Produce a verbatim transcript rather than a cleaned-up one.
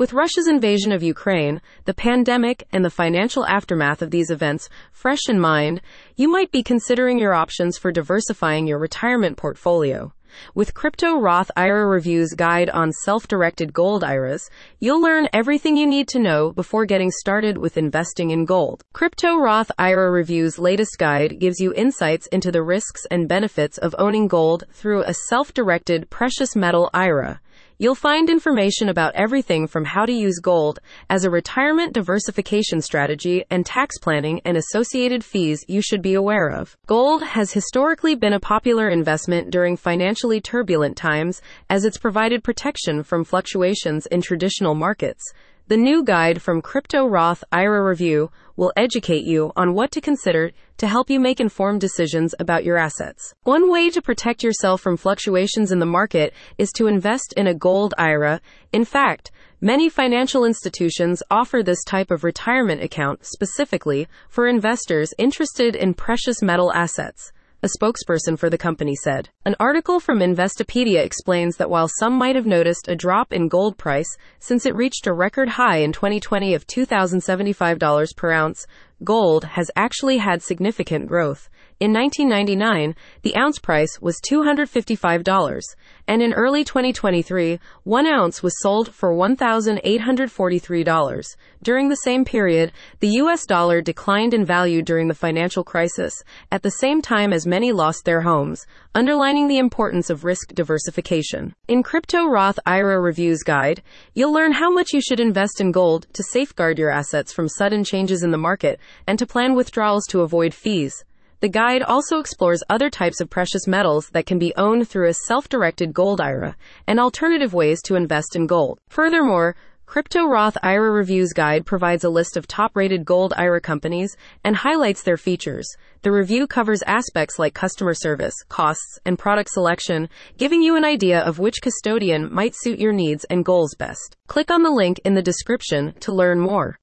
With Russia's invasion of Ukraine, the pandemic, and the financial aftermath of these events fresh in mind, you might be considering your options for diversifying your retirement portfolio. With Crypto Roth I R A Review's guide on self-directed gold I R As, you'll learn everything you need to know before getting started with investing in gold. Crypto Roth I R A Review's latest guide gives you insights into the risks and benefits of owning gold through a self-directed precious metal I R A. You'll find information about everything from how to use gold as a retirement diversification strategy and tax planning and associated fees you should be aware of. Gold has historically been a popular investment during financially turbulent times as it's provided protection from fluctuations in traditional markets. The new guide from Crypto Roth I R A Review will educate you on what to consider to help you make informed decisions about your assets. One way to protect yourself from fluctuations in the market is to invest in a gold I R A. In fact, many financial institutions offer this type of retirement account specifically for investors interested in precious metal assets, a spokesperson for the company said. An article from Investopedia explains that while some might have noticed a drop in gold price since it reached a record high in twenty twenty of two thousand seventy-five dollars per ounce, gold has actually had significant growth. In nineteen ninety-nine, the ounce price was two hundred fifty-five dollars, and in early twenty twenty-three, one ounce was sold for one thousand eight hundred forty-three dollars. During the same period, the U S dollar declined in value during the financial crisis, at the same time as many lost their homes, underlining the importance of risk diversification. In Crypto Roth I R A Review's guide, you'll learn how much you should invest in gold to safeguard your assets from sudden changes in the market and to plan withdrawals to avoid fees. The guide also explores other types of precious metals that can be owned through a self-directed gold I R A and alternative ways to invest in gold. Furthermore, Crypto Roth I R A Review's guide provides a list of top-rated gold I R A companies and highlights their features. The review covers aspects like customer service, costs, and product selection, giving you an idea of which custodian might suit your needs and goals best. Click on the link in the description to learn more.